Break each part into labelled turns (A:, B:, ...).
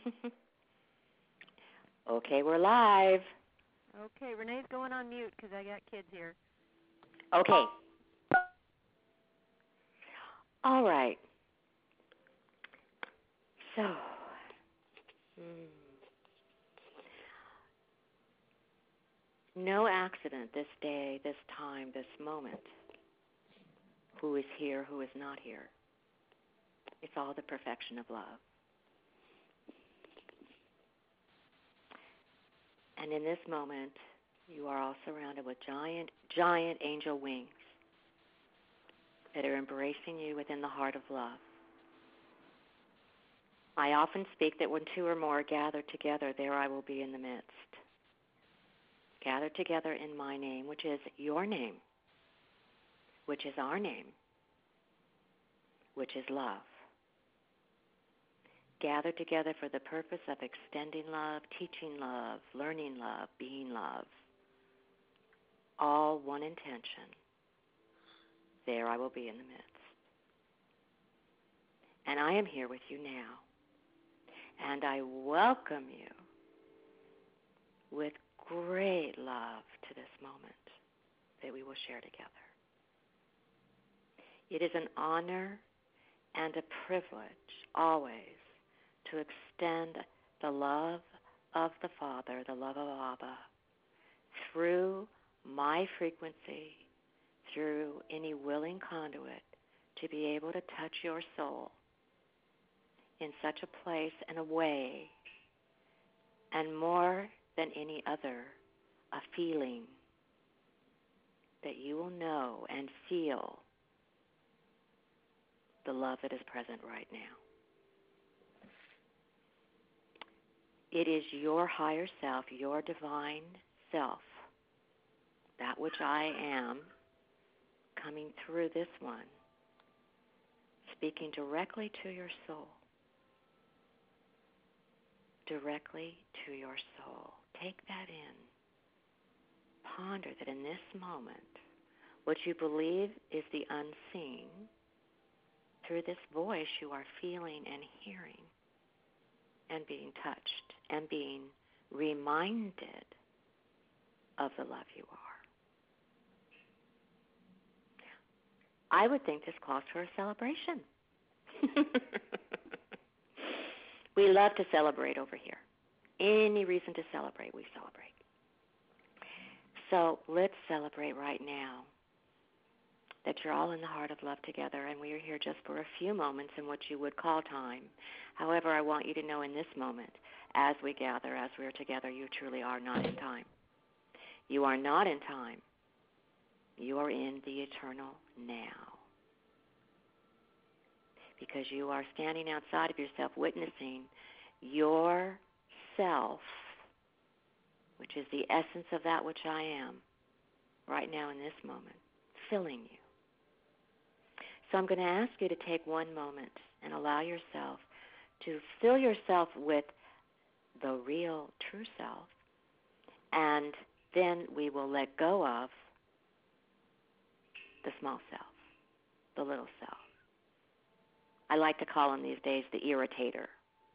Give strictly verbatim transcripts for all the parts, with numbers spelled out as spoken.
A: Okay, we're live.
B: Okay, Renee's going on mute because I got kids here.
A: Okay. All right. So, hmm. no accident this day, this time, this moment. Who is here, who is not here. It's all the perfection of love. And in this moment, you are all surrounded with giant, giant angel wings that are embracing you within the heart of love. I often speak that when two or more gather together, there I will be in the midst. Gather together in my name, which is your name, which is our name, which is love. Gather together for the purpose of extending love, teaching love, learning love, being love. All one intention. There I will be in the midst. And I am here with you now. And I welcome you with great love to this moment that we will share together. It is an honor and a privilege always to extend the love of the Father, the love of Abba, through my frequency, through any willing conduit to be able to touch your soul in such a place and a way, and more than any other, a feeling that you will know and feel the love that is present right now. It is your higher self, your divine self, that which I am, coming through this one, speaking directly to your soul. Directly to your soul. Take that in. Ponder that in this moment, what you believe is the unseen, through this voice you are feeling and hearing and being touched and being reminded of the love you are. I would think this calls for a celebration. We love to celebrate over here. Any reason to celebrate, we celebrate. So let's celebrate right now that you're all in the heart of love together, and we are here just for a few moments in what you would call time. However, I want you to know in this moment, as we gather, as we are together, you truly are not in time. You are not in time. You are in the eternal now. Because you are standing outside of yourself, witnessing yourself, which is the essence of that which I am, right now in this moment, filling you. So I'm going to ask you to take one moment and allow yourself to fill yourself with the real true self, and then we will let go of the small self, the little self. I like to call him these days the irritator,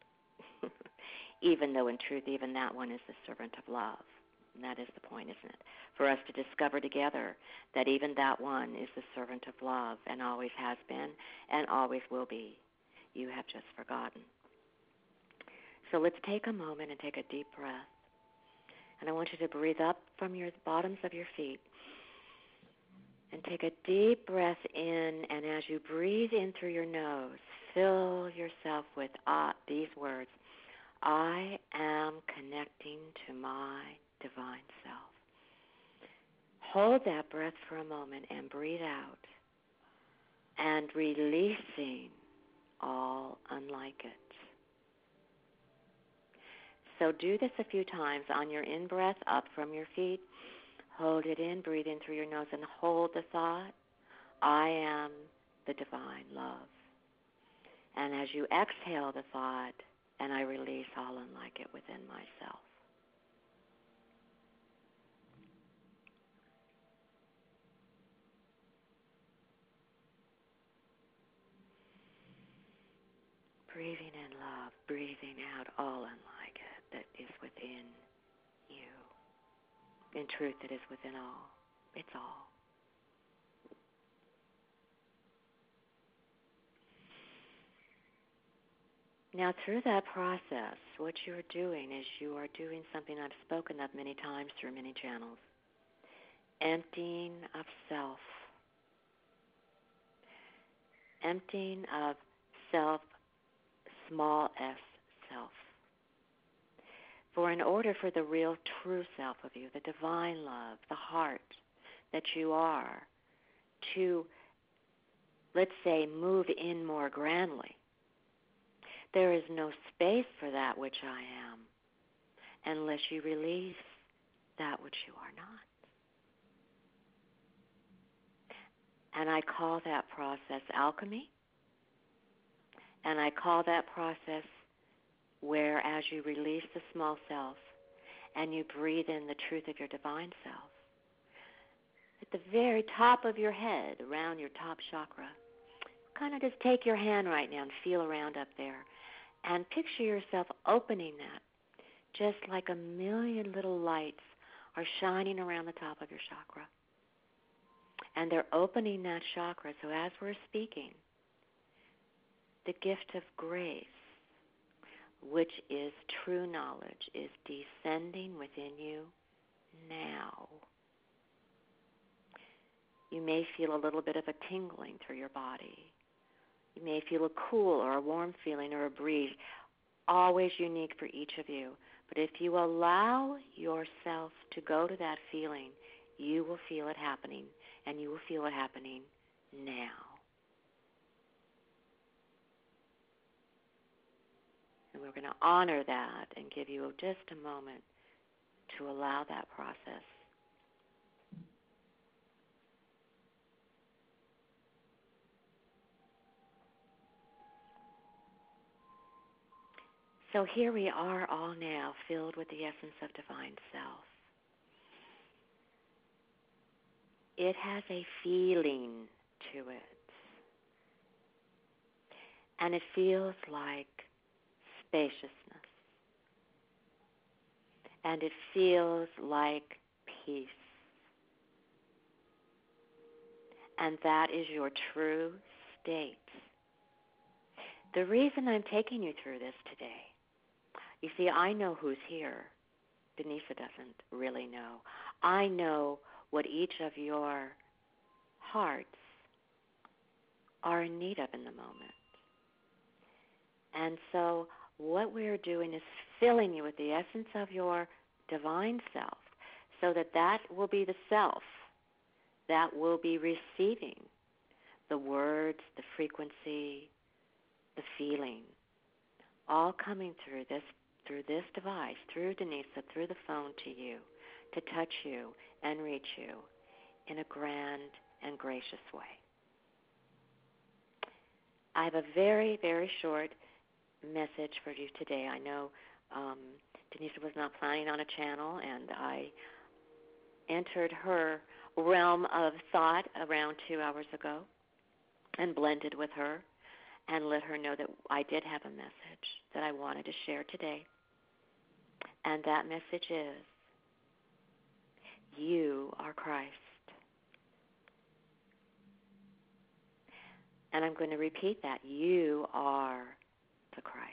A: even though in truth even that one is the servant of love. And that is the point, isn't it? For us to discover together that even that one is the servant of love and always has been and always will be. You have just forgotten. So let's take a moment and take a deep breath. And I want you to breathe up from your bottoms of your feet. And take a deep breath in, and as you breathe in through your nose, fill yourself with uh, these words. I am connecting to my divine self. Hold that breath for a moment and breathe out, and releasing all unlike it. So do this a few times on your in-breath up from your feet. Hold it in, breathe in through your nose, and hold the thought, I am the divine love. And as you exhale the thought, and I release all unlike it within myself. Breathing in love, breathing out all in truth that is within all. It's all. Now, through that process, what you're doing is you are doing something I've spoken of many times through many channels. Emptying of self. Emptying of self, small s, self. For in order for the real true self of you, the divine love, the heart that you are, to, let's say, move in more grandly, there is no space for that which I am unless you release that which you are not. And I call that process alchemy, and I call that process where as you release the small self and you breathe in the truth of your divine self, at the very top of your head, around your top chakra, kind of just take your hand right now and feel around up there and picture yourself opening that, just like a million little lights are shining around the top of your chakra. And they're opening that chakra, so as we're speaking, the gift of grace, which is true knowledge, is descending within you now. You may feel a little bit of a tingling through your body. You may feel a cool or a warm feeling or a breeze, always unique for each of you. But if you allow yourself to go to that feeling, you will feel it happening, and you will feel it happening now. And we're going to honor that and give you just a moment to allow that process. So here we are all now, filled with the essence of divine self. It has a feeling to it. And it feels like spaciousness. And it feels like peace. And that is your true state. The reason I'm taking you through this today, you see, I know who's here. Denisa doesn't really know. I know what each of your hearts are in need of in the moment. And so what we're doing is filling you with the essence of your divine self, so that that will be the self that will be receiving the words, the frequency, the feeling, all coming through this through this device, through Denisa, through the phone to you, to touch you and reach you in a grand and gracious way. I have a very, very short message for you today. I know um, Denisa was not planning on a channel, and I entered her realm of thought around two hours ago and blended with her and let her know that I did have a message that I wanted to share today. And that message is, you are Christ. And I'm going to repeat that. You are the Christ.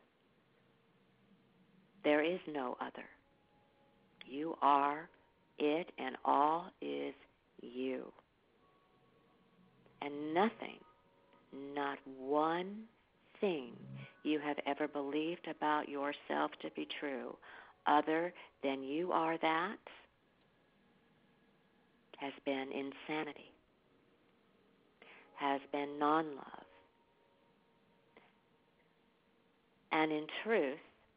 A: There is no other. You are it, and all is you. And nothing, not one thing you have ever believed about yourself to be true other than you are that has been insanity, has been non-love. And in truth,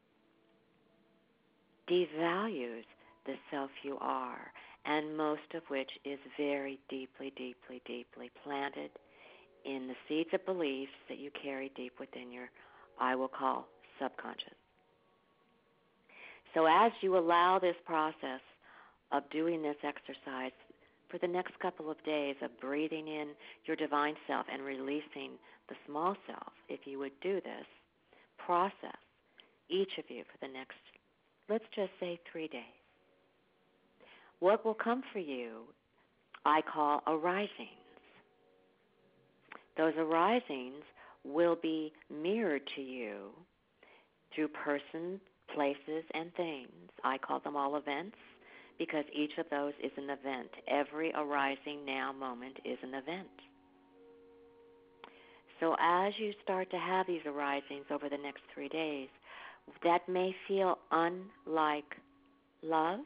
A: devalues the self you are, and most of which is very deeply, deeply, deeply planted in the seeds of beliefs that you carry deep within your, I will call, subconscious. So as you allow this process of doing this exercise for the next couple of days of breathing in your divine self and releasing the small self, if you would do this process, each of you for the next, let's just say three days, what will come for you I call arisings. Those arisings will be mirrored to you through persons, places, and things. I call them all events because each of those is an event. Every arising now moment is an event. So as you start to have these arisings over the next three days, that may feel unlike love,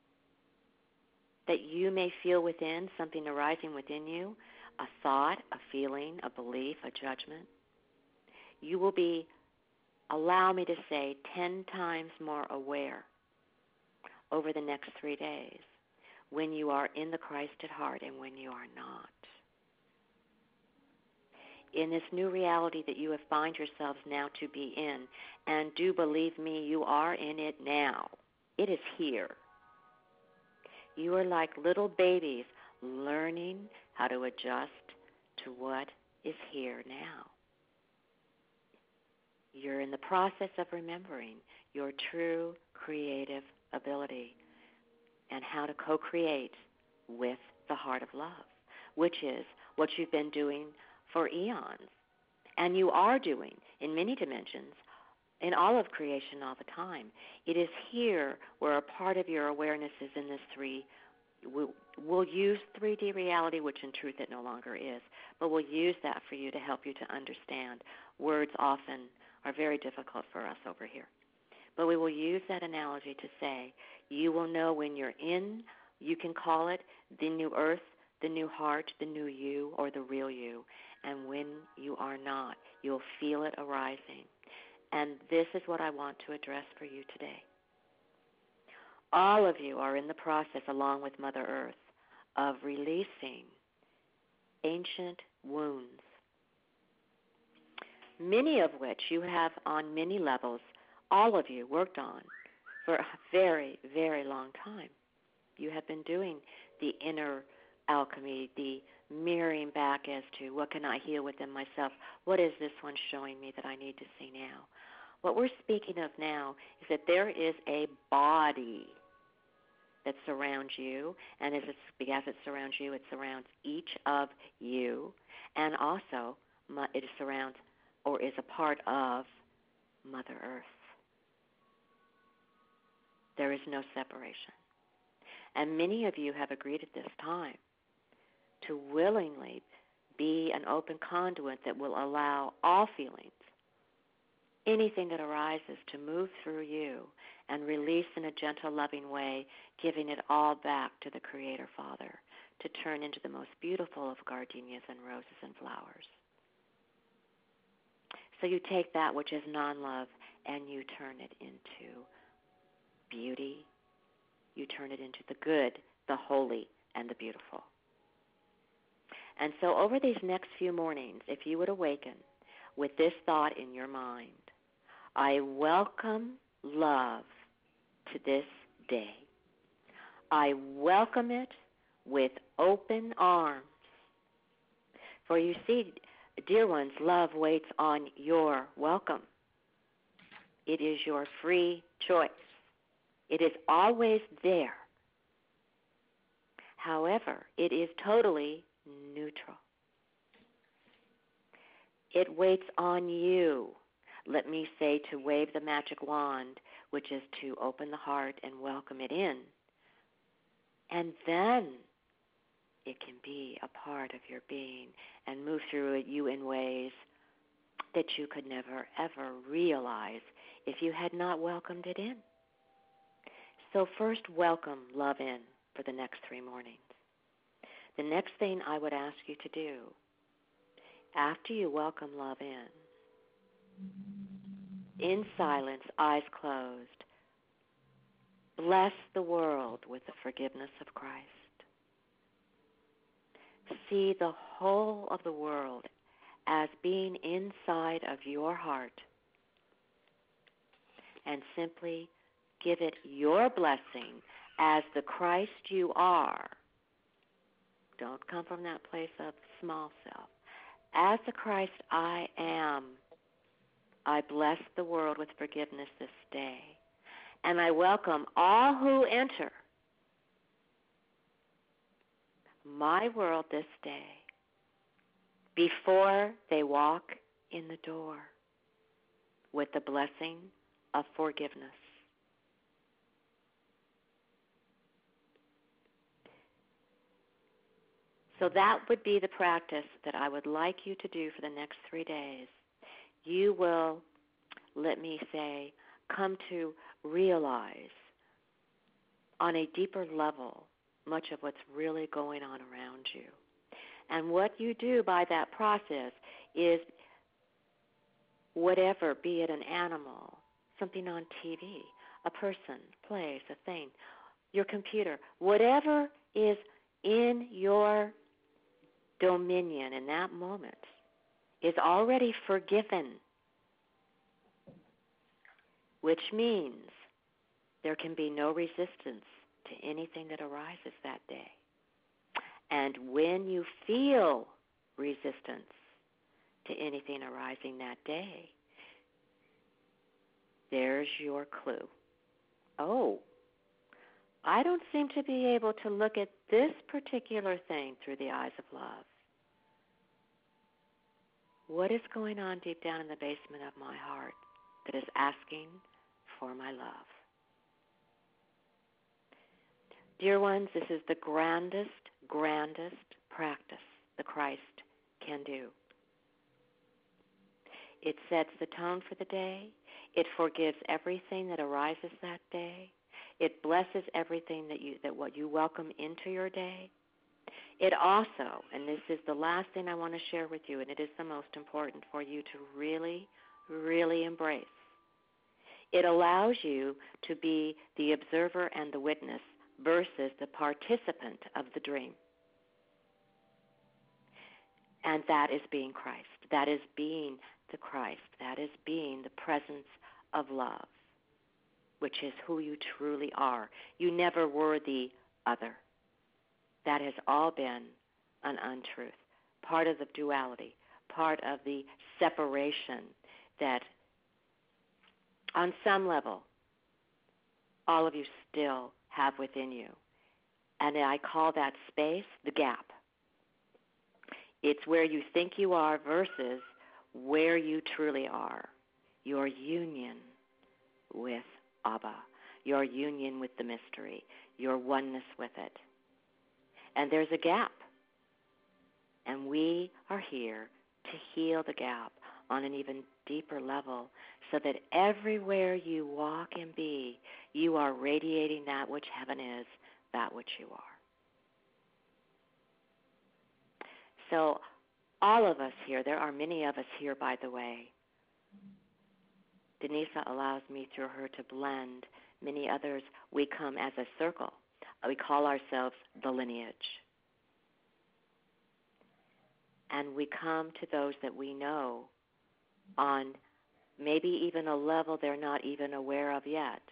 A: that you may feel within something arising within you, a thought, a feeling, a belief, a judgment. You will be, allow me to say, ten times more aware over the next three days when you are in the Christ at heart and when you are not. In this new reality that you have found yourselves now to be in, and do believe me, you are in it now. It is here. You are like little babies learning how to adjust to what is here now. You're in the process of remembering your true creative ability and how to co-create with the heart of love, which is what you've been doing for eons. And you are doing in many dimensions in all of creation all the time. It is here where a part of your awareness is in this three. We'll, we'll use three D reality, which in truth it no longer is, but we'll use that for you to help you to understand. Words often are very difficult for us over here. But we will use that analogy to say, you will know when you're in, you can call it the new earth, the new heart, the new you, or the real you. And when you are not, you'll feel it arising. And this is what I want to address for you today. All of you are in the process, along with Mother Earth, of releasing ancient wounds, many of which you have on many levels, all of you worked on for a very, very long time. You have been doing the inner alchemy, the mirroring back as to what can I heal within myself, what is this one showing me that I need to see now. What we're speaking of now is that there is a body that surrounds you, and as, it's, as it surrounds you, it surrounds each of you, and also it surrounds or is a part of Mother Earth. There is no separation. And many of you have agreed at this time to willingly be an open conduit that will allow all feelings, anything that arises, to move through you and release in a gentle, loving way, giving it all back to the Creator Father to turn into the most beautiful of gardenias and roses and flowers. So you take that which is non-love and you turn it into beauty. You turn it into the good, the holy, and the beautiful. And so over these next few mornings, if you would awaken with this thought in your mind, I welcome love to this day. I welcome it with open arms. For you see, dear ones, love waits on your welcome. It is your free choice. It is always there. However, it is totally neutral. It waits on you, let me say, to wave the magic wand, which is to open the heart and welcome it in. And then it can be a part of your being and move through you in ways that you could never, ever realize if you had not welcomed it in. So first, welcome love in for the next three mornings. The next thing I would ask you to do, after you welcome love in, in silence, eyes closed, bless the world with the forgiveness of Christ. See the whole of the world as being inside of your heart, and simply give it your blessing as the Christ you are. Don't come from that place of small self. As the Christ I am, I bless the world with forgiveness this day. And I welcome all who enter my world this day before they walk in the door with the blessing of forgiveness. So that would be the practice that I would like you to do for the next three days. You will, let me say, come to realize on a deeper level much of what's really going on around you. And what you do by that process is whatever, be it an animal, something on T V, a person, place, a thing, your computer, whatever is in your dominion in that moment is already forgiven, which means there can be no resistance to anything that arises that day. And when you feel resistance to anything arising that day, there's your clue. Oh, I don't seem to be able to look at this particular thing through the eyes of love. What is going on deep down in the basement of my heart that is asking for my love? Dear ones, this is the grandest, grandest practice the Christ can do. It sets the tone for the day. It forgives everything that arises that day. It blesses everything that you that what you welcome into your day. It also, and this is the last thing I want to share with you, and it is the most important for you to really, really embrace. It allows you to be the observer and the witness versus the participant of the dream. And that is being Christ. That is being the Christ. That is being the presence of love, which is who you truly are. You never were the other. That has all been an untruth, part of the duality, part of the separation that on some level all of you still have within you. And I call that space the gap. It's where you think you are versus where you truly are. Your union with Abba, your union with the mystery, your oneness with it. And there's a gap. And we are here to heal the gap on an even deeper level so that everywhere you walk and be, you are radiating that which heaven is, that which you are. So all of us here, there are many of us here, by the way. Denisa allows me through her to blend many others. We come as a circle. We call ourselves the lineage. And we come to those that we know on maybe even a level they're not even aware of yet,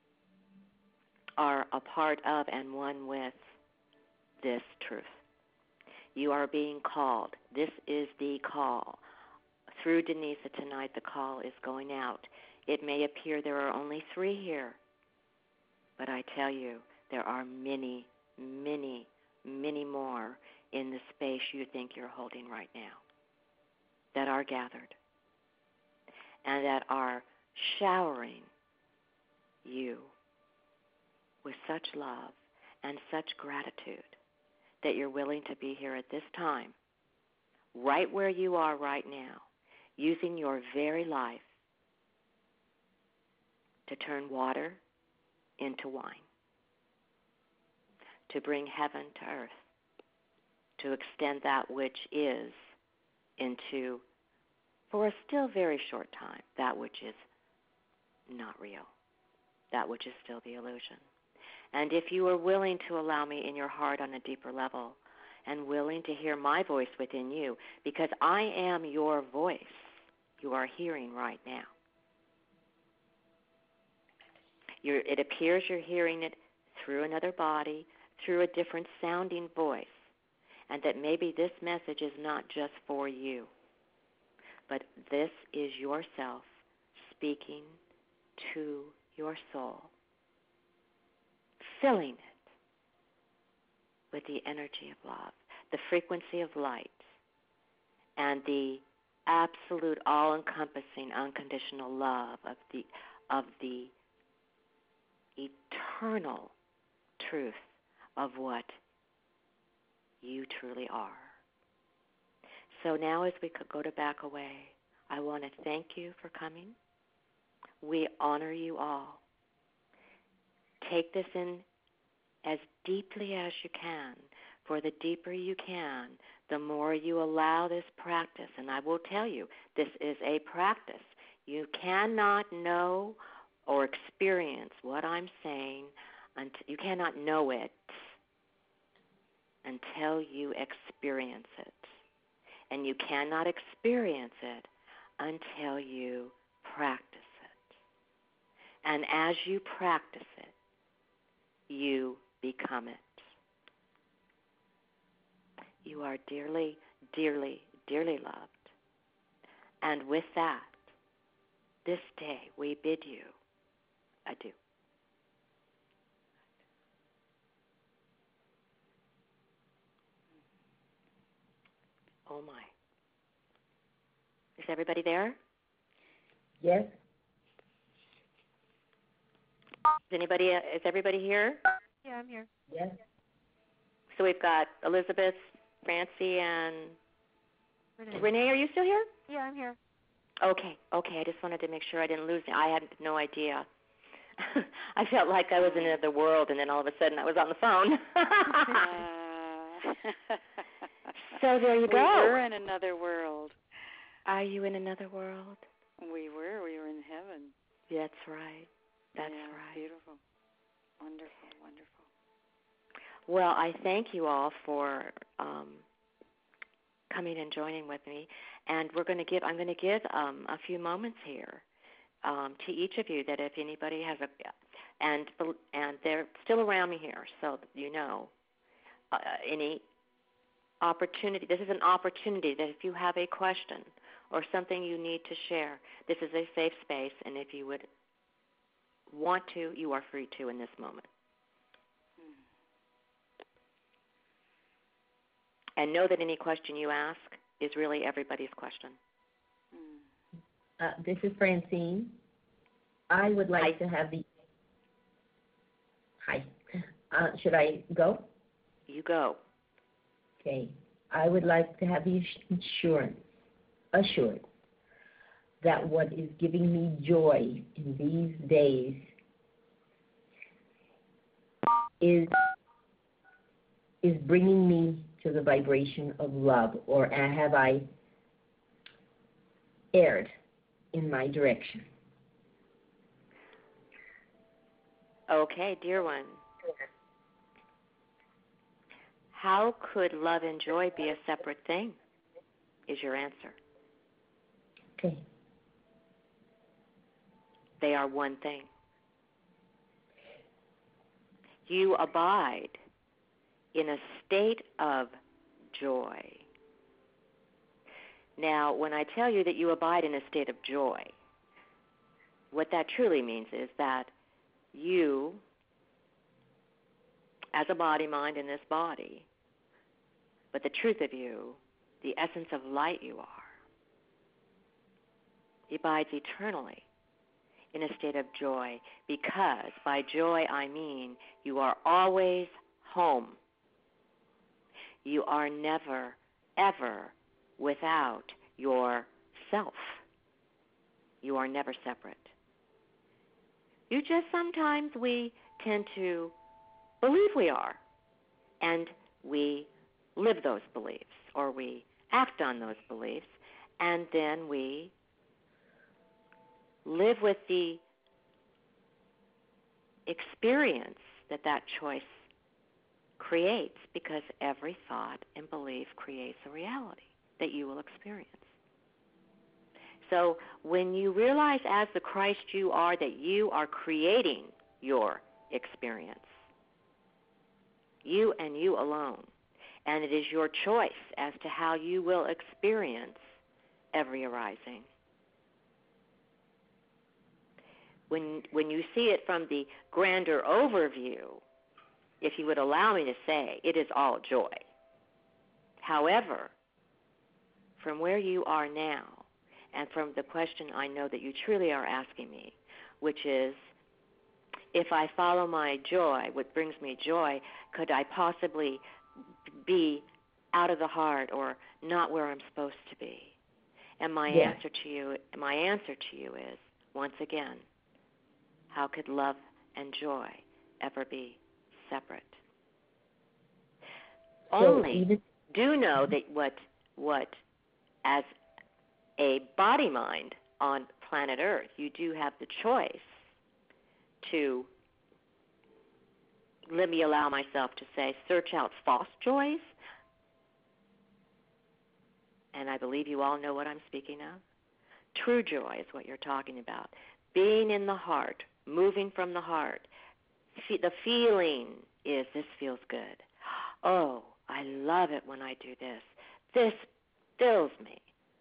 A: are a part of and one with this truth. You are being called. This is the call. Through Denisa tonight, the call is going out. It may appear there are only three here, but I tell you, there are many, many, many more in the space you think you're holding right now that are gathered and that are showering you with such love and such gratitude that you're willing to be here at this time, right where you are right now, using your very life to turn water into wine, to bring heaven to earth, to extend that which is into, for a still very short time, that which is not real, that which is still the illusion. And if you are willing to allow me in your heart on a deeper level and willing to hear my voice within you, because I am your voice you are hearing right now. You're, it appears you're hearing it through another body, through a different sounding voice, and that maybe this message is not just for you, but this is yourself speaking to your soul, filling it with the energy of love, the frequency of light, and the absolute, all-encompassing, unconditional love of the of the eternal truth of what you truly are. So now as we could go to back away, I want to thank you for coming. We honor you all. Take this in as deeply as you can, for the deeper you can, the more you allow this practice. And I will tell you, this is a practice. You cannot know or experience what I'm saying, until, you cannot know it until you experience it. And you cannot experience it until you practice it. And as you practice it, you become it. You are dearly, dearly, dearly loved. And with that, this day we bid you adieu. Oh my. Is everybody there?
C: Yes.
A: Is anybody? Is everybody here?
B: Yeah, I'm here.
C: Yes.
A: So we've got Elizabeth, Francie, and
B: Renee.
A: Renee. Are you still here?
B: Yeah, I'm here.
A: Okay. Okay. I just wanted to make sure I didn't lose you. I had no idea. I felt like I was in another world, and then all of a sudden I was on the phone.
D: uh,
A: so there you
D: we
A: go.
D: We were in another world.
A: Are you in another world?
D: We were. We were in heaven.
A: That's right. That's
D: yeah,
A: right.
D: Beautiful. Wonderful, wonderful.
A: Well, I thank you all for um, coming and joining with me, and we're going to give. I'm going to give um, a few moments here um, to each of you. That if anybody has a, and and they're still around me here, so you know, uh, any opportunity. This is an opportunity that if you have a question or something you need to share, this is a safe space, and if you would want to, you are free to in this moment. And know that any question you ask is really everybody's question.
C: Uh, this is Francine. I would like
A: Hi.
C: to have the... Hi. Uh, should I go?
A: You go.
C: Okay. I would like to have the assurance, assurance that what is giving me joy in these days is is bringing me to the vibration of love, or have I erred in my direction?
A: Okay, dear one. How could love and joy be a separate thing, is your answer.
C: Okay.
A: They are one thing. You abide in a state of joy. Now, when I tell you that you abide in a state of joy, what that truly means is that you, as a body, mind in this body, but the truth of you, the essence of light you are, abides eternally in a state of joy, because by joy I mean you are always home. You are never, ever without yourself. You are never separate. You just sometimes we tend to believe we are, and we live those beliefs, or we act on those beliefs, and then we live with the experience that that choice creates, because every thought and belief creates a reality that you will experience. So when you realize as the Christ you are that you are creating your experience, you and you alone, and it is your choice as to how you will experience every arising. When when you see it from the grander overview, if you would allow me to say, it is all joy. However, from where you are now, and from the question I know that you truly are asking me, which is, if I follow my joy, what brings me joy, could I possibly be out of the heart or not where I'm supposed to be? And my
C: yes.
A: answer to you, my answer to you is, once again, how could love and joy ever be separate?
C: So
A: Only
C: even,
A: do know that what what as a body mind on planet Earth, you do have the choice to, let me allow myself to say, search out false joys. And I believe you all know what I'm speaking of. True joy is what you're talking about. Being in the heart, moving from the heart. The feeling is, this feels good. Oh, I love it when I do this. This fills me.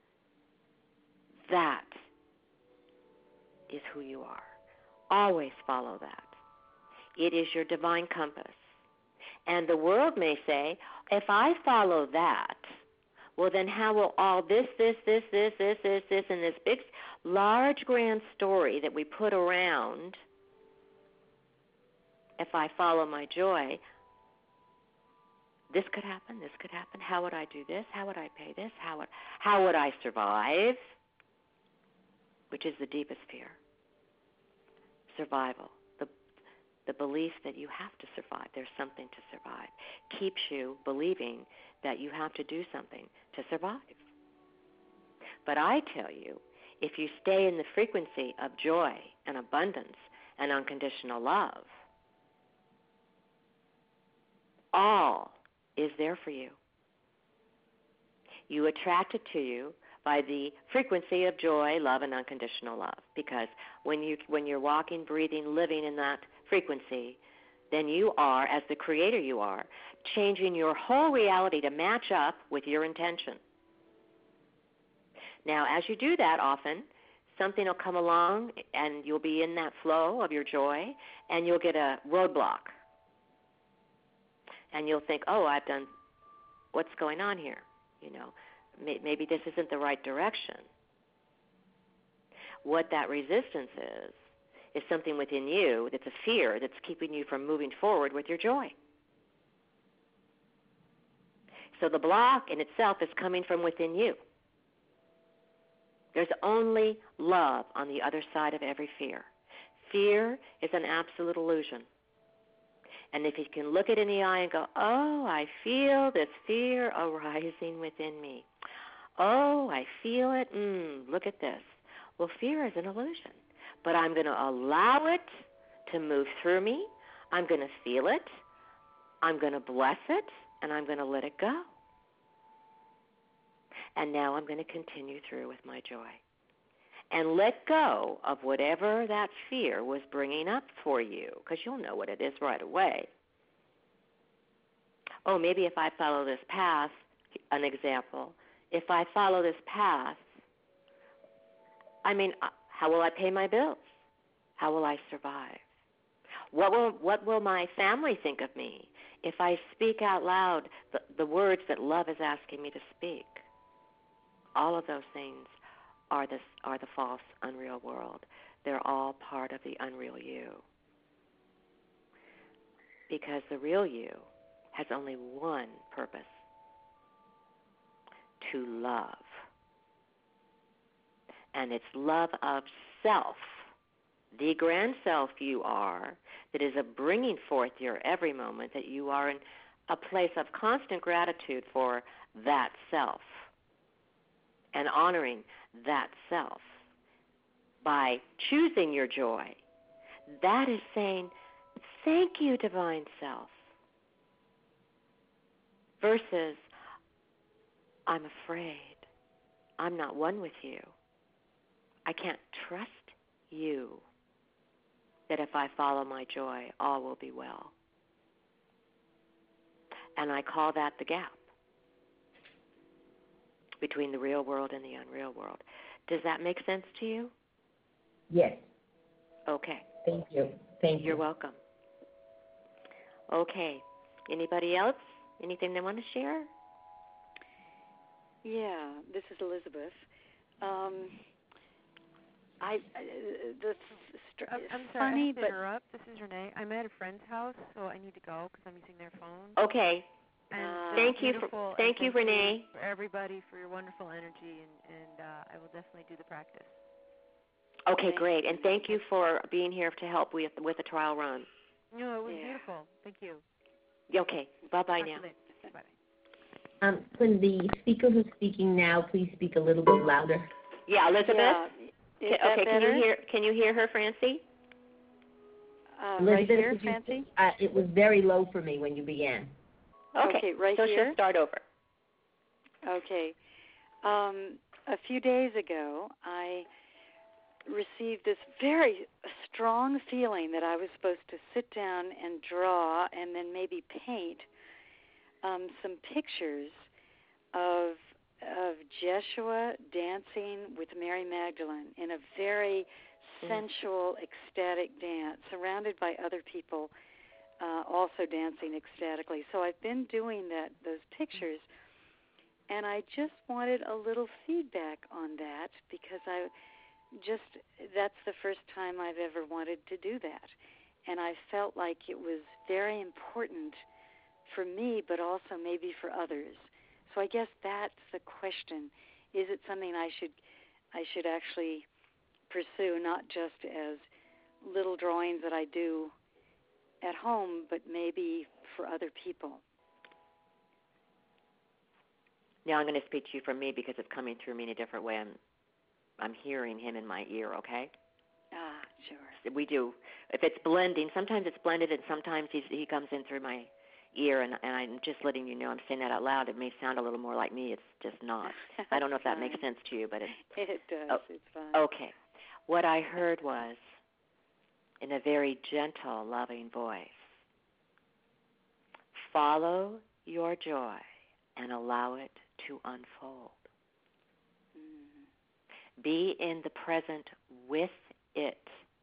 A: That is who you are. Always follow that. It is your divine compass. And the world may say, if I follow that, well, then how will all this, this, this, this, this, this, this, and this big, large, grand story that we put around, if I follow my joy, this could happen, this could happen. How would I do this? How would I pay this? How would, how would I survive? Which is the deepest fear. Survival. The, the belief that you have to survive. There's something to survive. Keeps you believing that you have to do something to survive. But I tell you, if you stay in the frequency of joy and abundance and unconditional love, all is there for you. You attract it to you by the frequency of joy, love, and unconditional love. Because when, you, when you're walking, breathing, living in that frequency, then you are, as the creator you are, changing your whole reality to match up with your intention. Now, as you do that often, something will come along and you'll be in that flow of your joy and you'll get a roadblock. And you'll think, oh, I've done, what's going on here? You know, may, maybe this isn't the right direction. What that resistance is, is something within you that's a fear that's keeping you from moving forward with your joy. So the block in itself is coming from within you. There's only love on the other side of every fear. Fear is an absolute illusion. And if you can look it in the eye and go, oh, I feel this fear arising within me. Oh, I feel it. Mm, look at this. Well, fear is an illusion. But I'm going to allow it to move through me. I'm going to feel it. I'm going to bless it. And I'm going to let it go. And now I'm going to continue through with my joy. And let go of whatever that fear was bringing up for you, because you'll know what it is right away. Oh, maybe if I follow this path, an example, if I follow this path, I mean, how will I pay my bills? How will I survive? What will what will my family think of me if I speak out loud the, the words that love is asking me to speak? All of those things are the, are the false, unreal world. They're all part of the unreal you. Because the real you has only one purpose: to love. And it's love of self, the grand self you are, that is a bringing forth your every moment, that you are in a place of constant gratitude for that self and honoring that self by choosing your joy. That is saying, thank you, divine self, versus, I'm afraid. I'm not one with you. I can't trust you that if I follow my joy, all will be well. And I call that the gap between the real world and the unreal world. Does that make sense to you?
C: Yes.
A: Okay.
C: Thank you. Thank you.
A: You're welcome. Okay. Anybody else? Anything they want to share?
D: Yeah, this is Elizabeth. Um, I uh, the str-
B: I'm, I'm sorry,
D: funny,
B: I have to
D: but
B: interrupt. This is Renee. I'm at a friend's house, so I need to go because I'm using their phone.
A: Okay.
B: And
D: Uh,
B: they're
A: Thank you for-
B: beautiful, and
A: thank you, Renee.
B: for everybody for your wonderful energy, and, and uh, I will definitely do the practice.
A: Okay,
D: Thank
A: great.
D: you.
A: And thank you for being here to help with with the trial run.
B: No, it was
D: Yeah.
B: beautiful. Thank you.
A: Okay. Bye-bye
B: Talk to
A: now.
B: you later. Bye.
C: Um, when the speaker who's speaking now, please speak a little bit louder.
A: Yeah, Elizabeth?
D: yeah. Is
A: Ca-
D: that
A: okay,
D: better?
A: can you hear can you hear her, Francie?
D: Uh,
C: Elizabeth,
D: right here,
C: could you-
D: Francie?
C: Uh, it was very low for me when you began.
A: Okay.
D: Okay, right
A: so
D: here?
A: she'll start over.
D: Okay. Um, a few days ago, I received this very strong feeling that I was supposed to sit down and draw and then maybe paint um, some pictures of of Jeshua dancing with Mary Magdalene in a very sensual, ecstatic dance, surrounded by other people uh, also dancing ecstatically. So I've been doing that those pictures, and I just wanted a little feedback on that because I just that's the first time I've ever wanted to do that, and I felt like it was very important for me, but also maybe for others. So I guess that's the question: is it something I should I should actually pursue, not just as little drawings that I do at home, but maybe for other people?
A: Now I'm going to speak to you from me because it's coming through me in a different way. I'm I'm hearing him in my ear, okay?
D: Ah, sure.
A: We do. If it's blending, sometimes it's blended and sometimes he's, he comes in through my ear, and, and I'm just letting you know I'm saying that out loud. It may sound a little more like me. It's just not. I don't know if that makes sense to you, but it's...
D: It does.
A: Oh,
D: it's fine.
A: Okay. What I heard was, in a very gentle, loving voice, follow your joy and allow it to unfold.
D: Mm.
A: Be in the present with it,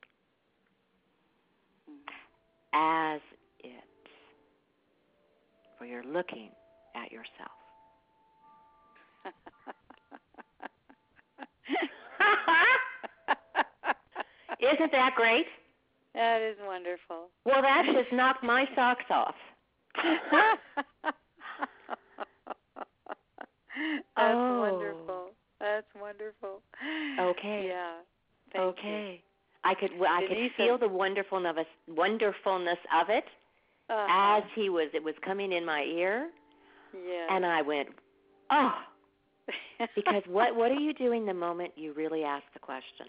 D: Mm.
A: as it, for you're looking at yourself. Isn't that great?
D: That is wonderful.
A: Well, that just knocked my socks off.
D: That's
A: Oh.
D: wonderful. That's wonderful.
A: Okay.
D: Yeah. Thank
A: Okay. I could well, I could
D: Denise,
A: feel the wonderfulness wonderfulness of it
D: you. Uh-huh.
A: as he was it was coming in my ear,
D: Yeah.
A: and I went, oh, because what what are you doing the moment you really ask the question?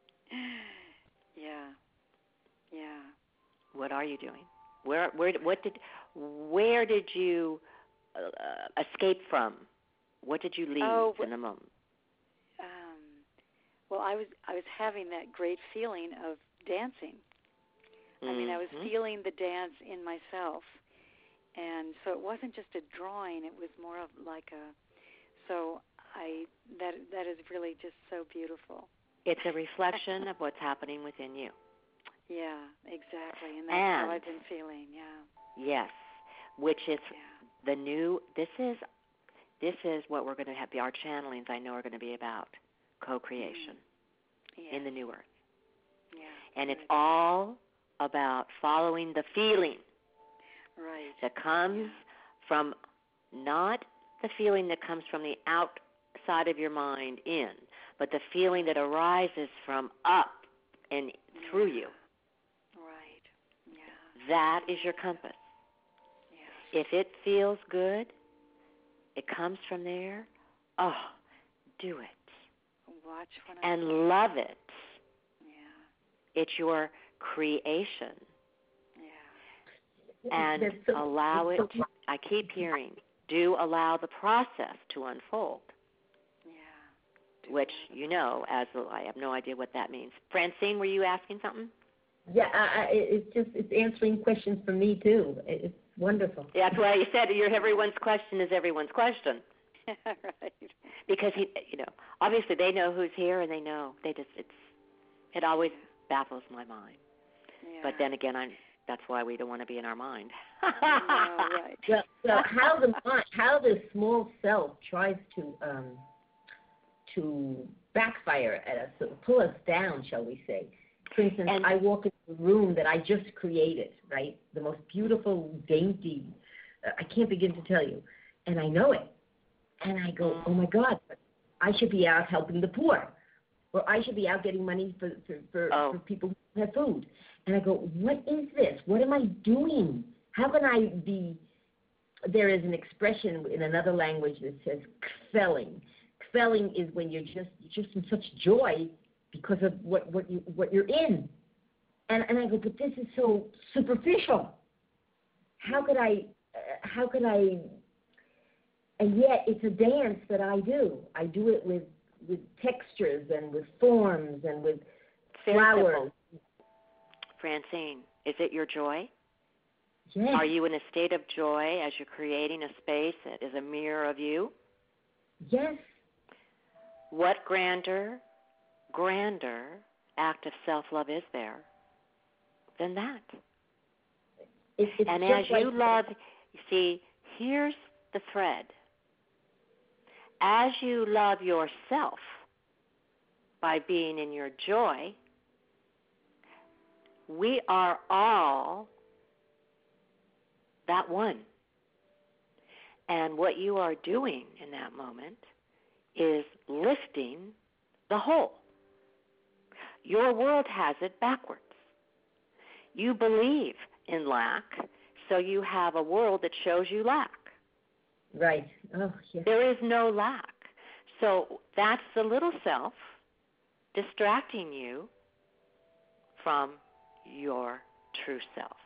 D: Yeah. Yeah.
A: What are you doing? Where where what did where did you uh, escape from? What did you leave
D: Oh,
A: in the moment?
D: Um, well, I was I was having that great feeling of dancing. I mean, I was
A: Mhm.
D: feeling the dance in myself, and so it wasn't just a drawing; it was more of like a. So I that that is really just so beautiful.
A: It's a reflection of what's happening within you.
D: Yeah, exactly, and that's how
A: And-
D: I've been feeling. Yeah,
A: Yes, which is
D: yeah.
A: the new. This is this is what we're going to have. Our channelings, I know, are going to be about co-creation
D: Yes.
A: in the new earth,
D: Yeah,
A: and it's
D: good.
A: all about following the feeling
D: right.
A: that comes
D: Yeah.
A: from not the feeling that comes from the outside of your mind in, but the feeling that arises from up and through
D: Yeah.
A: you.
D: Right. Yeah.
A: That is your compass.
D: Yeah.
A: If it feels good, it comes from there, oh, do it.
D: Watch when I
A: And love it.
D: Yeah.
A: It's your creation.
D: Yeah.
A: And
C: That's so-
A: allow it,
C: that's so-
A: I keep hearing, do allow the process to unfold,
D: Yeah.
A: which, you know, as I have no idea what that means. Francine, were you asking something?
C: Yeah, I, I, it's just it's answering questions for me too. It- It's wonderful.
A: That's why you said your everyone's question is everyone's question.
D: right.
A: Because, he, you know, obviously they know who's here and they know. They just, it's, it always baffles my mind.
D: Yeah.
A: But then again, I'm, that's why we don't want to be in our mind.
D: right.
C: Well, well, how the mind, how the small self tries to um, to backfire at us, so pull us down, shall we say? For instance,
A: And-
C: I walk into a room that I just created, right? The most beautiful, dainty, uh, I can't begin to tell you, and I know it, and I go, oh my God, I should be out helping the poor, or I should be out getting money for for for,
A: Oh.
C: for people who don't have food. And I go, what is this? What am I doing? How can I be? There is an expression in another language that says kvelling. Kvelling is when you're just just in such joy because of what, what you what you're in. And and I go, but this is so superficial. How could I? Uh, how could I? And yet it's a dance that I do. I do it with with textures and with forms and with
A: Very
C: flowers.
A: simple. Francine, is it your joy?
C: Yes.
A: Are you in a state of joy as you're creating a space that is a mirror of you?
C: Yes.
A: What grander, grander act of self-love is there than that?
C: It, it's
A: And
C: just
A: as you
C: like,
A: love, you see, here's the thread. As you love yourself by being in your joy, we are all that one. And what you are doing in that moment is lifting the whole. Your world has it backwards. You believe in lack, so you have a world that shows you lack.
C: right. Oh, yes.
A: There is no lack. So that's the little self distracting you from your true self.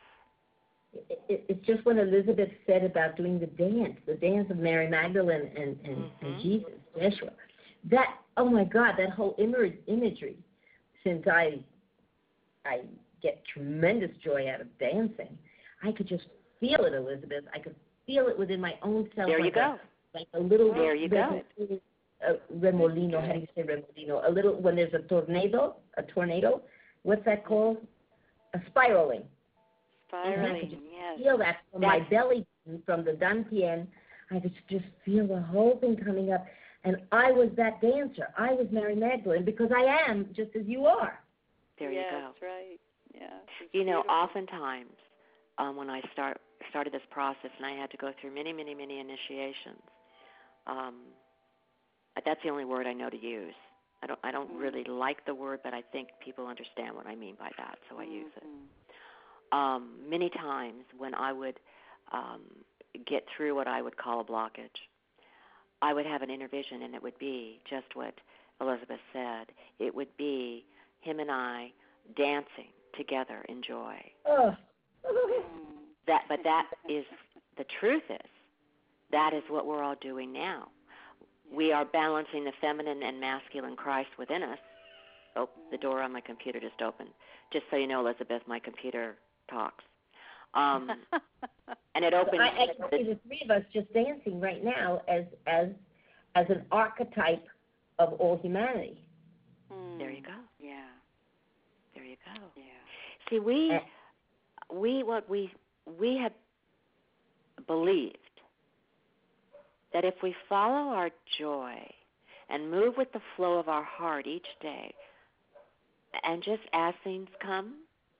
C: It, it, it's just what Elizabeth said about doing the dance, the dance of Mary Magdalene and, and,
A: Mm-hmm.
C: and Jesus, Yeshua. That, oh my God, that whole imagery, imagery, since I, I get tremendous joy out of dancing, I could just feel it, Elizabeth. I could feel it within my own self.
A: There you
C: like
A: go.
C: A, like a little,
A: There you go.
C: A remolino, how do you say remolino? A little, when there's a tornado, a tornado, what's that called? A spiraling.
D: Spiraling,
C: just
D: yes.
C: Feel that from my
A: That's-
C: belly, from the dantian. I could just feel the whole thing coming up. And I was that dancer. I was Mary Magdalene because I am just as you are.
A: There
D: yes,
A: you go.
D: That's right. Yeah. it's
A: You know,
D: beautiful.
A: oftentimes um, when I start started this process, and I had to go through many, many, many initiations. Um, that's the only word I know to use. I don't. I don't
D: Mm.
A: really like the word, but I think people understand what I mean by that, so I use it.
D: Mhm.
A: Um, many times when I would um, get through what I would call a blockage, I would have an inner vision, and it would be just what Elizabeth said. It would be him and I dancing together in joy.
C: Oh.
A: That, but that is the truth. Is that is what we're all doing now. We are balancing the feminine and masculine Christ within us. Oh, the door on my computer just opened. Just so you know, Elizabeth, my computer talks. Um, and it opens.
C: I, I can see the three of us just dancing right now as as as an archetype of all humanity.
D: Mm.
A: There you go.
D: Yeah.
A: There you go.
D: Yeah.
A: See, we
C: Eh.
A: we what we we have believed that if we follow our joy and move with the flow of our heart each day, and just as things come,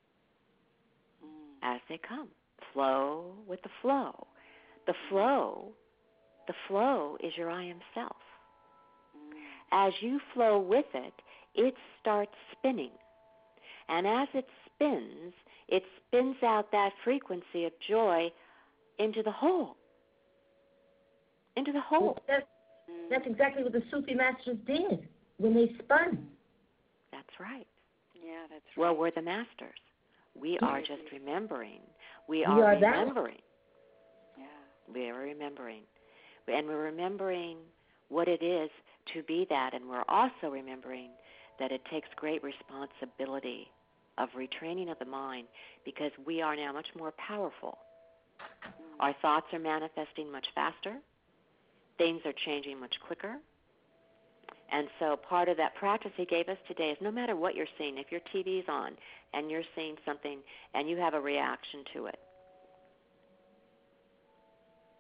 D: Mm.
A: as they come, flow with the flow. The flow, the flow is your I am self.
D: Mm.
A: As you flow with it, it starts spinning. And as it spins, it spins out that frequency of joy into the whole. Into the whole.
C: Well, that's, that's exactly what the Sufi masters did when they spun.
A: That's right.
D: Yeah, that's right.
A: Well, we're the masters. We are just remembering. We,
C: We
A: are,
C: are that.
A: remembering.
D: Yeah.
A: We are remembering. And we're remembering what it is to be that. And we're also remembering that it takes great responsibility of retraining of the mind, because we are now much more powerful. Our thoughts are manifesting much faster. Things are changing much quicker. And so part of that practice he gave us today is no matter what you're seeing, if your T V's on and you're seeing something and you have a reaction to it,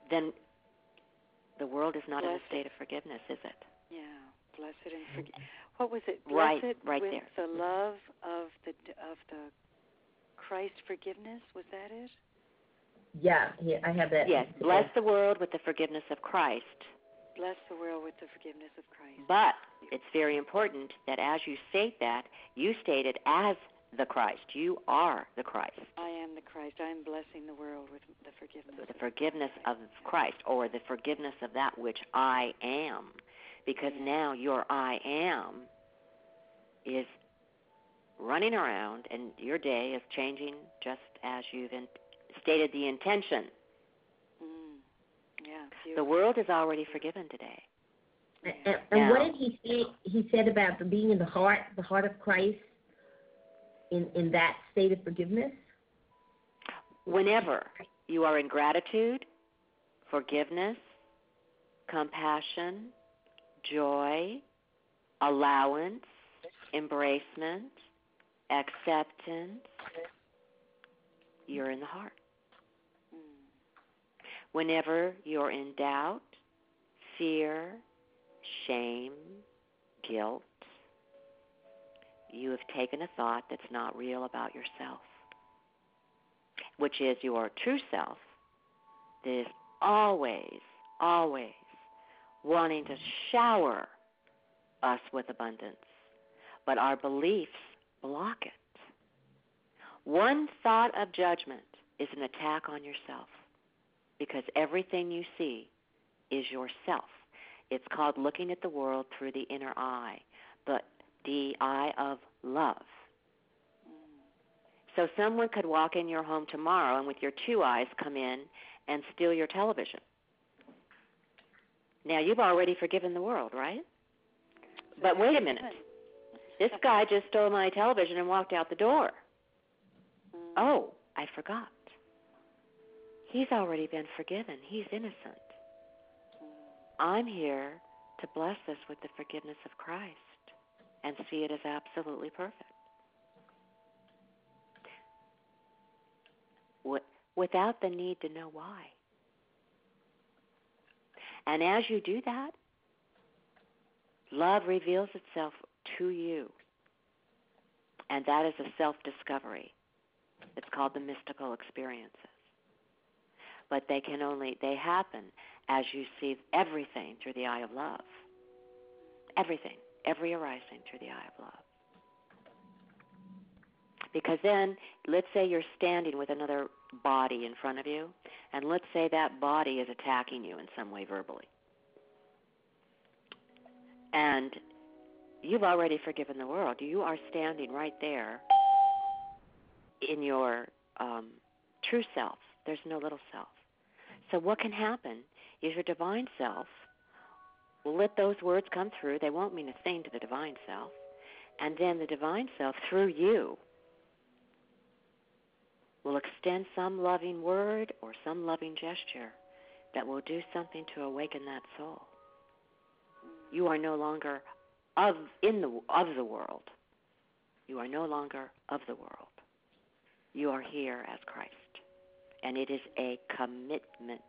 A: then the world is not
D: blessed.
A: in a state of forgiveness, is it?
D: Yeah, blessed and forgive. What was it?
A: Right,
D: Blessed
A: right
D: with
A: there.
D: the love of the of the Christ forgiveness. Was that it?
C: Yeah, yeah, I have that.
A: Yes, bless the world with the forgiveness of Christ.
D: Bless the world with the forgiveness of Christ.
A: But it's very important that as you state that, you state it as the Christ. You are the Christ.
D: I am the Christ. I am blessing the world with the forgiveness.
A: With the forgiveness of Christ, or the forgiveness of that which I am. Because now your I am is running around, and your day is changing just as you've in, stated the intention.
D: Mm. Yeah.
A: The
D: Beautiful.
A: world is already forgiven today.
C: And, and, and
A: Now,
C: what did he say? He said about the being in the heart, the heart of Christ, in in that state of forgiveness.
A: Whenever you are in gratitude, forgiveness, compassion, joy, allowance, embracement, acceptance, you're in the heart.
D: Mm.
A: Whenever you're in doubt, fear, shame, guilt, you have taken a thought that's not real about yourself, which is your true self that is always, always wanting to shower us with abundance. But our beliefs block it. One thought of judgment is an attack on yourself, because everything you see is yourself. It's called looking at the world through the inner eye, the, the eye of love. So someone could walk in your home tomorrow and with your two eyes come in and steal your television. Now, you've already forgiven the world, right? But wait a minute. This guy just stole my television and walked out the door. Oh, I forgot. He's already been forgiven. He's innocent. I'm here to bless us with the forgiveness of Christ and see it as absolutely perfect. Without the need to know why. And as you do that, love reveals itself to you. And that is a self-discovery. It's called the mystical experiences. But they can only, they happen as you see everything through the eye of love. Everything, every arising through the eye of love. Because then, let's say you're standing with another body in front of you, and let's say that body is attacking you in some way verbally. And you've already forgiven the world. You are standing right there in your um, true self. There's no little self. So what can happen is your divine self will let those words come through. They won't mean a thing to the divine self. And then the divine self, through you, will extend some loving word or some loving gesture that will do something to awaken that soul. You are no longer of in the of the world. You are no longer of the world. You are here as Christ. And it is a commitment.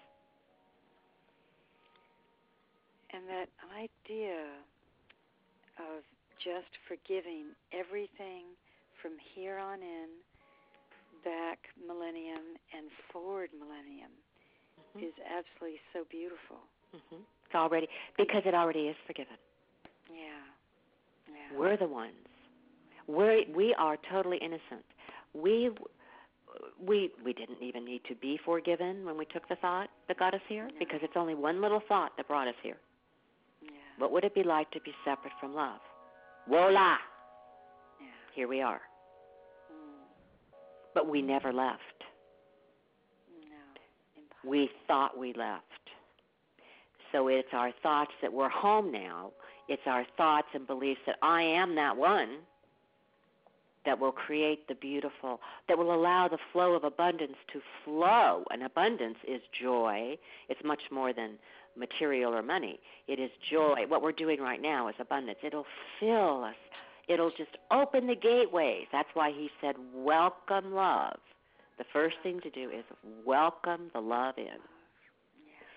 D: And that idea of just forgiving everything from here on in, back millennium and forward millennium, mm-hmm. is absolutely so beautiful.
A: Mm-hmm. It's already, because it already is forgiven.
D: Yeah. yeah.
A: We're the ones. We're, we are totally innocent. We we we didn't even need to be forgiven when we took the thought that got us here,
D: yeah.
A: because it's only one little thought that brought us here.
D: Yeah.
A: What would it be like to be separate from love? Voila!
D: Yeah.
A: Here we are.
D: Mm.
A: But we never left.
D: No, impossible.
A: We thought we left. So it's our thoughts that we're home now. It's our thoughts and beliefs that I am that one that will create the beautiful, that will allow the flow of abundance to flow. And abundance is joy. It's much more than material or money. It is joy. What we're doing right now is abundance. It'll fill us. It'll just open the gateways. That's why he said, welcome love. The first thing to do is welcome the love in.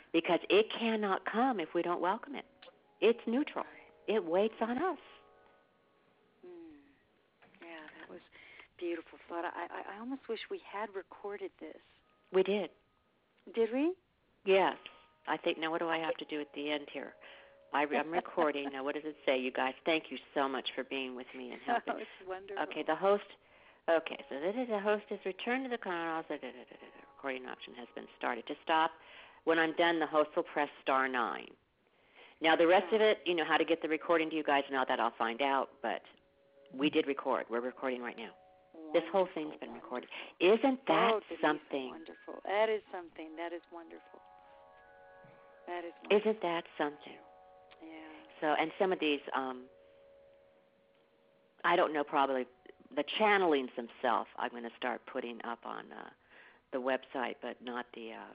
A: because it cannot come if we don't welcome it. It's neutral. It waits on us.
D: Mm. Yeah, that was beautiful thought. I, I, I almost wish we had recorded this.
A: We did.
D: Did we?
A: Yes. I think, now what do I have to do at the end here? I, I'm recording. Now, what does it say, you guys? Thank you so much for being with me and helping.
D: Oh, it's wonderful.
A: Okay, the host, okay, so this is the host has returned to the conference. The recording option has been started. To stop, when I'm done, the host will press star nine. Now, the rest of it, you know, how to get the recording to you guys and all that, I'll find out, but we did record. We're recording right now.
D: Wonderful,
A: this whole thing's been recorded. Isn't that
D: oh, Denise,
A: something?
D: Wonderful. That is something. That is wonderful. That is wonderful.
A: Isn't that something?
D: Yeah.
A: So, and some of these, um, I don't know, probably the channelings themselves I'm going to start putting up on uh, the website, but not the, uh,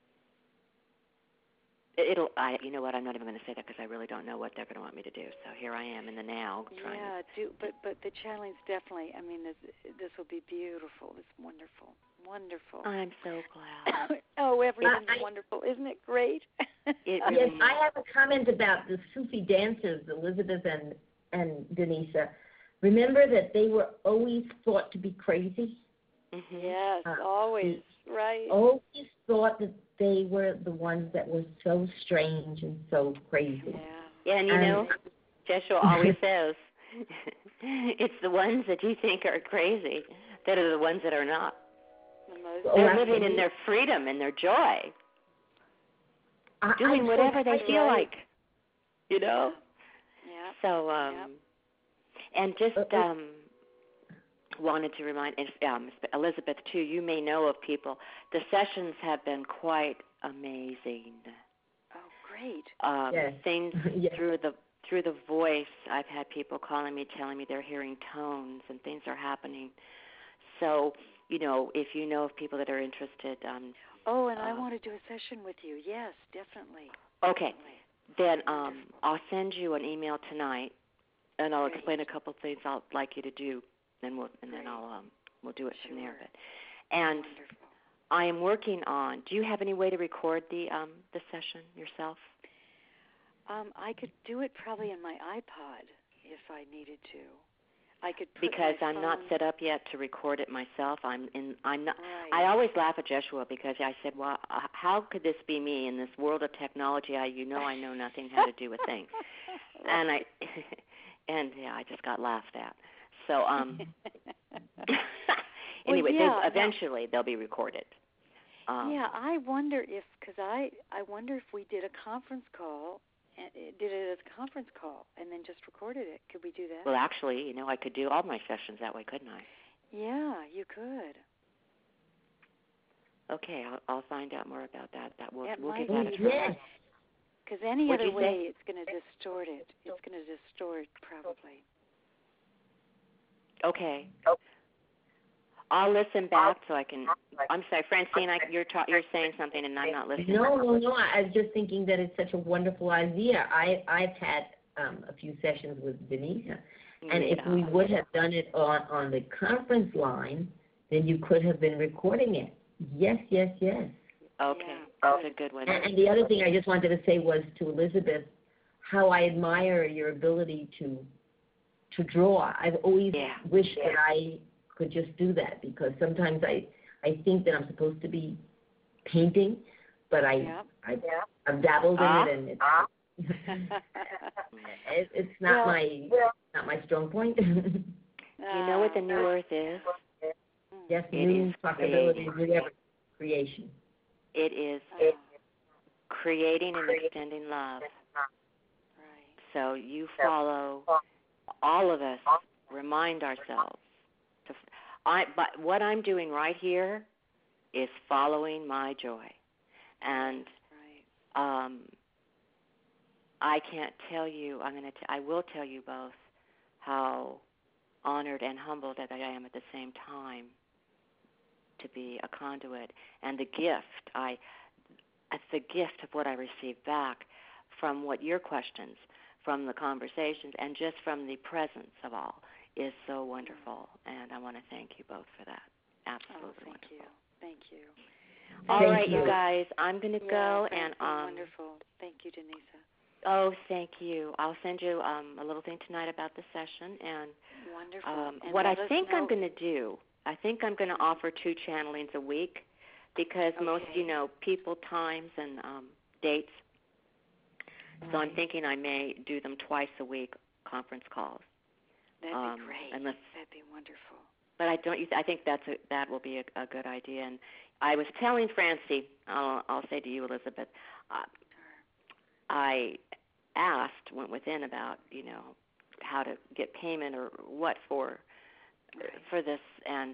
A: it'll, I, you know what, I'm not even going to say that because I really don't know what they're going to want me to do. So here I am in the now trying
D: yeah,
A: to.
D: do, but, but the channeling's definitely, I mean, this, this will be beautiful. It's wonderful. Wonderful.
A: I'm so glad.
D: Oh, everything's
C: I,
D: wonderful. Isn't it great?
A: It
C: yes,
A: really
C: I have a comment about the Sufi dancers, Elizabeth and, and Denisa. Remember that they were always thought to be crazy?
A: Mm-hmm.
D: Yes,
C: uh,
D: always, right.
C: Always thought that they were the ones that were so strange and so crazy.
D: Yeah.
A: Yeah, and you
C: Um,
A: know, Joshua always says, it's the ones that you think are crazy that are the ones that are not.
D: The most
C: Oh,
A: They're
C: absolutely.
A: living in their freedom and their joy,
C: I,
A: doing
C: I
A: whatever
C: thought-
A: they feel like, you know?
D: Yeah.
A: So, um,
D: Yep.
A: and just
C: Uh, uh,
A: um, wanted to remind um, Elizabeth, too, you may know of people. The sessions have been quite amazing.
D: Oh, great.
A: Um,
C: Yes.
A: Things
C: Yes.
A: through the through the voice. I've had people calling me, telling me they're hearing tones and things are happening. So, you know, if you know of people that are interested. Um,
D: Oh, and I
A: uh,
D: want to do a session with you. Yes, definitely.
A: okay,
D: Definitely.
A: then um, I'll send you an email tonight, and I'll
D: Great.
A: explain a couple of things I'd like you to do, and we'll and then
D: Great.
A: I'll um, we'll do it from there.
D: Sure.
A: But, and
D: Wonderful.
A: I am working on. Do you have any way to record the um, the session yourself?
D: Um, I could do it probably in my iPod if I needed to. I could put
A: Because
D: my
A: I'm not
D: phone-
A: set up yet to record it myself. I'm in. I'm not.
D: Right.
A: I always laugh at Joshua because I said, "Well, uh, how could this be me in this world of technology? I, you know, I know nothing how to do a thing." And I, and yeah, I just got laughed at. So, um, anyway,
D: Well, yeah,
A: they, eventually they'll be recorded. Um,
D: yeah, I wonder if because I I wonder if we did a conference call, and did it as a conference call, and then just recorded it. Could we do that?
A: Well, actually, you know, I could do all my sessions that way, couldn't I?
D: Yeah, you could.
A: Okay, I'll, I'll find out more about that. That we'll
D: It
A: we'll
D: might
A: give that a
D: be,
A: try.
C: Yes.
D: Because any
A: What'd
D: other
A: you say?
D: way, it's going to distort it. It's going to distort probably.
A: Okay. I'll listen back so I can. I'm sorry, Francine. I, you're ta- you're saying something and I'm not listening.
C: No, no, no. I was just thinking that it's such a wonderful idea. I, I've had um, a few sessions with Denisa, and if
A: Yeah.
C: we would have done it on, on the conference line, then you could have been recording it. Yes, yes, yes.
A: Okay,
D: Yeah.
A: that's a good one.
C: And, and the other thing I just wanted to say was to Elizabeth, how I admire your ability to to draw. I've always
A: Yeah.
C: wished that I could just do that because sometimes I, I think that I'm supposed to be painting, but I,
D: Yeah.
C: I I've dabbled
A: Ah.
C: in it and it's it, it's not
D: Well,
C: my not my strong point.
A: You know what the new earth is?
C: Yes,
A: It
C: new
A: is
C: possibilities, new ever- creation.
A: It is
D: Oh,
A: creating and extending love.
D: right.
A: So you follow. All of us remind ourselves. To, I. But what I'm doing right here is following my joy, and
D: Right.
A: um, I can't tell you. I'm gonna. T- I will tell you both how honored and humbled that I am at the same time to be a conduit, and the gift I, the gift of what I received back from what your questions, from the conversations, and just from the presence of all is so wonderful. And I want to thank you both for that. Absolutely
D: Oh, thank
A: wonderful.
D: you. Thank you.
A: All
C: Thank
A: right,
C: you.
A: you guys, I'm going to
D: Yeah,
A: go
D: that's
A: and um.
D: wonderful. Thank you, Denisa.
A: Oh, thank you. I'll send you um a little thing tonight about the session and
D: Wonderful.
A: um
D: and
A: what I
D: let us
A: think
D: know.
A: I'm going to do. I think I'm going to offer two channelings a week because most,
D: Okay.
A: you know, people, times, and um dates. So I'm thinking I may do them twice a week, conference calls.
D: That'd
A: um,
D: be great.
A: Unless,
D: That'd be wonderful.
A: but I don't. I think that's a, that will be a, a good idea. And I was telling Francie, I'll, I'll say to you, Elizabeth, uh, I asked, went within about, you know, how to get payment or what for
D: Right.
A: for this, and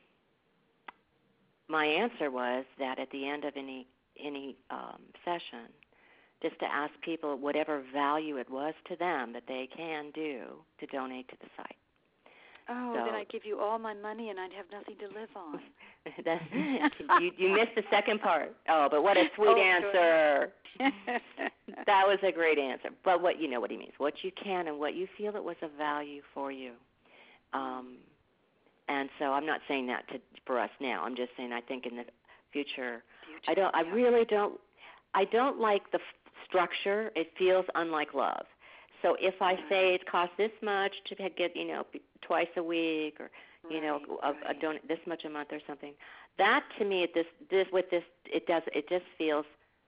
A: my answer was that at the end of any any um, session, just to ask people whatever value it was to them that they can do to donate to the site.
D: Oh,
A: So-
D: then I'd give you all my money and I'd have nothing to live on.
A: That's, you, you missed the second part. Oh, but what a sweet
D: Oh,
A: answer. That was a great answer. But what you know what he means. What you can and what you feel it was of value for you. Um, and so I'm not saying that to, for us now. I'm just saying I think in the future,
D: Future,
A: I don't. I
D: yeah.
A: really don't. I don't like the f- structure. It feels unlike love. So if I say it costs this much to get, you know, twice a week, or you know,
D: Right,
A: a, a
D: right.
A: don- this much a month or something, that to me, this this with this, it does. It just feels.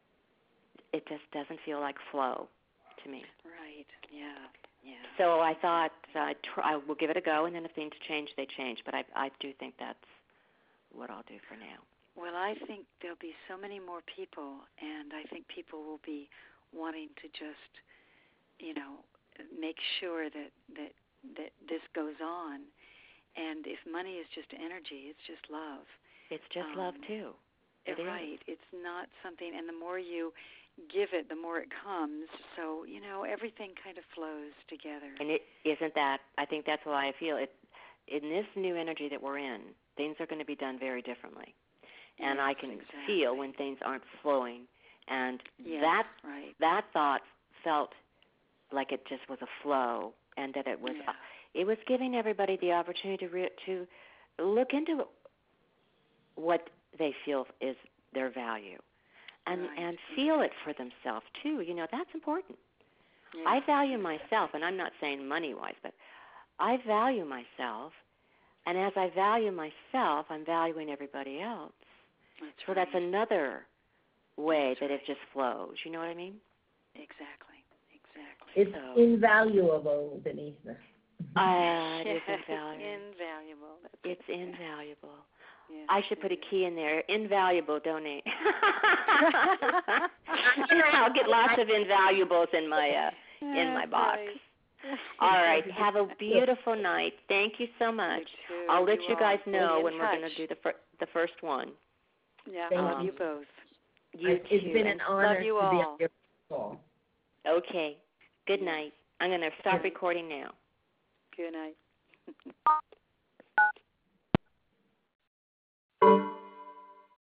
A: It just doesn't feel like flow to me.
D: Right. Yeah. Yeah.
A: So I thought I'd try, I will give it a go, and then if things change, they change. But I, I do think that's what I'll do for now.
D: Well, I think there'll be so many more people, and I think people will be wanting to just, you know, make sure that that that this goes on. And if money is just energy, it's just love.
A: It's just
D: Um,
A: love too. It is.
D: Right. It's not something, and the more you give it, the more it comes. So, you know, everything kind of flows together.
A: And it isn't that. I think that's why I feel it. In this new energy that we're in, things are going to be done very differently. And
D: Yes,
A: I can
D: exactly.
A: feel when things aren't flowing. And
D: Yes,
A: that
D: right.
A: that thought felt like it just was a flow, and that it was
D: Yeah.
A: it was giving everybody the opportunity to re- to look into what they feel is their value, and
D: Right.
A: and feel it for themselves too. You know, that's important.
D: Yeah.
A: I value myself, and I'm not saying money-wise, but I value myself, and as I value myself, I'm valuing everybody else.
D: That's
A: So
D: right.
A: that's another way
D: That's
A: that it
D: right.
A: just flows. You know what I mean?
D: Exactly. Exactly.
C: It's
A: So-
C: invaluable, Denise.
A: Uh, it is
D: Yes,
A: invaluable.
D: invaluable. That's
A: It's invaluable.
D: Yes,
A: I should
D: it
A: put a
D: is.
A: key in there. Invaluable, donate. I'll get lots of invaluables in my uh, in my
D: That's
A: box.
D: right.
A: All right. Have a beautiful night. Thank you so much.
D: You too.
A: I'll let
D: You
A: you guys
D: all.
A: know
D: We'll be
A: when
D: in
A: we're going
D: touch.
A: to do the fir- the first one.
D: Yeah,
C: Thank
D: I love
A: you.
D: you both.
A: You
C: I-
A: too.
C: It's been
A: And-
C: an honor
D: Love you
C: to be
D: all.
C: on your call.
A: Okay. Good
D: Yes.
A: night. I'm going to stop
C: Yes.
A: recording now.
D: Good night.